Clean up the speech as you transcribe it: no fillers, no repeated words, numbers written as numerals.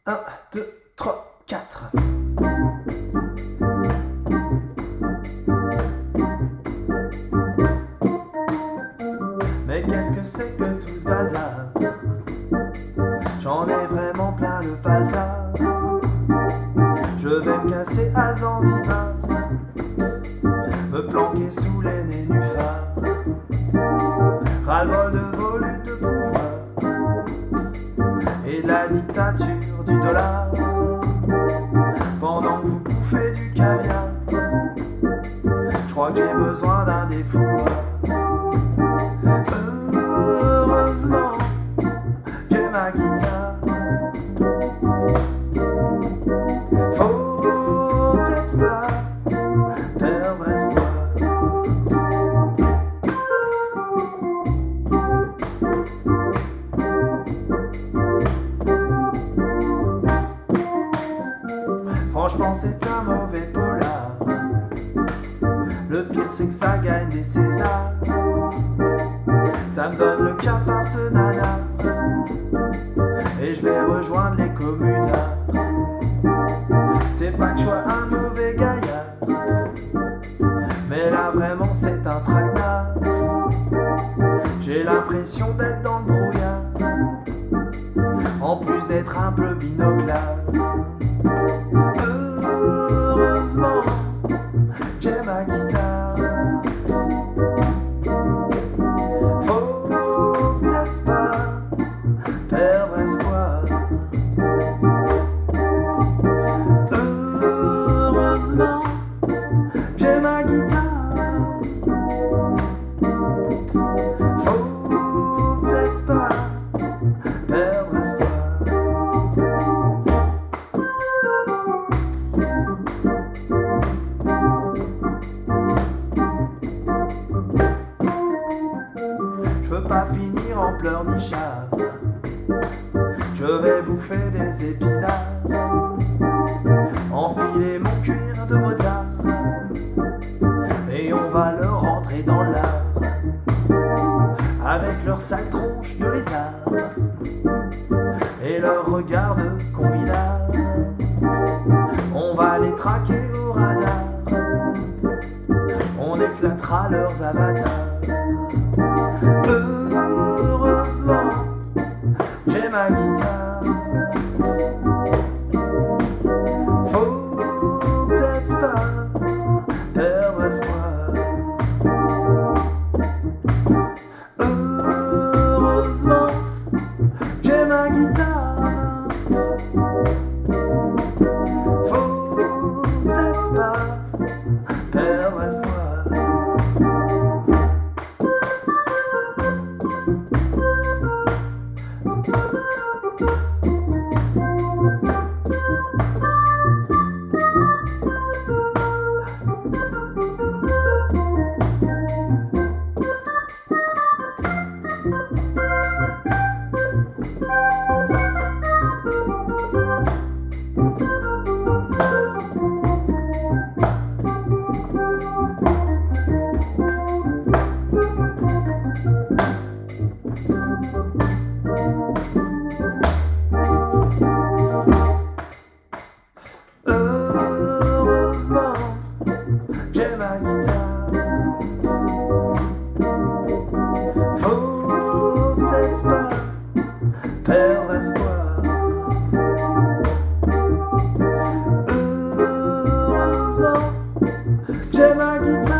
Un, 2, 3, 4. Mais qu'est-ce que c'est que tout ce bazar? J'en ai vraiment plein le falzar. Je vais me casser à Zanzibar, me planquer sous les nénuphars. Ras-le-bol de vos luttes de pouvoir et la dictature du dollar. Pendant que vous bouffez du caviar, je crois que j'ai besoin d'un défouloir. Heureusement, j'ai ma guitare. Faut peut-être pas perdre espoir. Franchement, c'est un mauvais polar. Le pire, c'est que ça gagne des Césars. Ça me donne le cafard, ce nanar. Et je vais rejoindre les communards. C'est pas que je sois un mauvais gaillard, mais là vraiment c'est un traquenard. J'ai l'impression d'être dans le brouillard, en plus d'être un peu binoclard. Heureusement, j'ai ma guitare. Faut peut-être pas perdre espoir. Heureusement, j'ai ma guitare. Faut peut-être pas perdre espoir. Je veux pas finir en pleurnichard. Je vais bouffer des épinards, enfiler mon cuir de motard, et on va leur rentrer dans l'art avec leur sale tronche de lézard et leur regard de combinard. On va les traquer au radar, on éclatera leurs avatars. Heureusement, j'ai ma guitare. Faut peut-être pas perdre espoir. Heureusement, j'ai ma guitare. Faut peut-être pas perdre espoir. Heureusement, j'ai ma guitare. Faut peut-être pas perdre espoir. Heureusement, j'ai ma guitare.